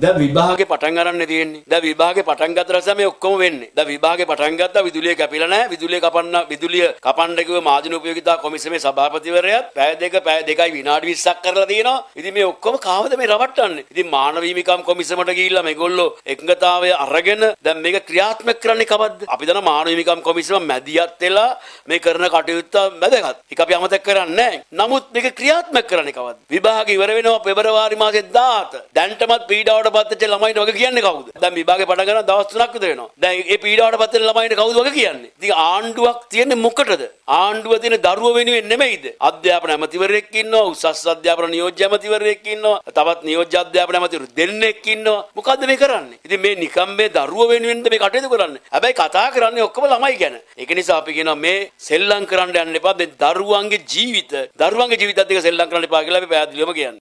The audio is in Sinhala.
දැන් විභාගේ පටන් ගන්න තියෙන්නේ. දැන් විභාගේ පටන් ගත්ත රස මේ ඔක්කොම වෙන්නේ. දැන් විභාගේ පටන් ගත්තා විදුලිය කැපිලා නැහැ. විදුලිය කපන්න කිව්ව මාධ්‍යන උපයෝගිතා කොමිසමේ සභාපතිවරයාත් පැය 2යි විනාඩි 20ක් කරලා තියෙනවා. ඉතින් මේ ඔක්කොම කාවද මේ රවට්ටන්නේ? ඉතින් මානව හිමිකම් කොමිසමට ගිහිල්ලා මේගොල්ලෝ එකඟතාවය අරගෙන දැන් මේක ක්‍රියාත්මක කරන්නේ කවද්ද? අපි දන්න මානව හිමිකම් කොමිසම මැදිහත් වෙලා මේ කරන කටයුත්ත වැදගත්. ඒක අපි අමතක කරන්නේ නැහැ. නමුත් මේක ක්‍රියාත්මක කරන්නේ කවද්ද? විභාග ඉවර වෙනවා පෙබරවාරි මාසේ 17. දැන්ටමත් පීඩාවට පත් වෙච්ච ළමයින්ට වගේ කියන්නේ කවුද? දැන් විභාගේ පටන් ගන්න දවස් 3ක් විතර වෙනවා. දැන් මේ පීඩාවට පත් වෙන ළමයින්ට කවුද වගේ කියන්නේ? ඉතින් ආණ්ඩුවක් තියෙන්නේ මොකටද? ආණ්ඩුව තියෙන දරුවෝ වෙනුවෙන් නෙමෙයිද? අධ්‍යාපන ඇමතිවරයෙක් ඉන්නවා, උසස් අධ්‍යාපන නියෝජ්‍ය ඇමතිවරයෙක් ඉන්නවා, තවත් නියෝජ්‍ය අධ්‍යාපන ඇමතිවරු දෙන්නෙක් ඉන්නවා. මොකද්ද මේ කරන්නේ? ඉතින් මේ නිකම් මේ දරුවෝ වෙනුවෙන්ද මේ කටයුතු කරන්නේ? හැබැයි කතා කරන්නේ ඔක්කොම ළමයි ගැන. ඒක නිසා අපි කියනවා මේ සෙල්ලම් කරන්න යන්න එපා. මේ දරුවන්ගේ ජීවිතත් එක්ක සෙල්ලම් කරන්න එපා කියලා අපි පැහැදිලිවම කියන්නේ.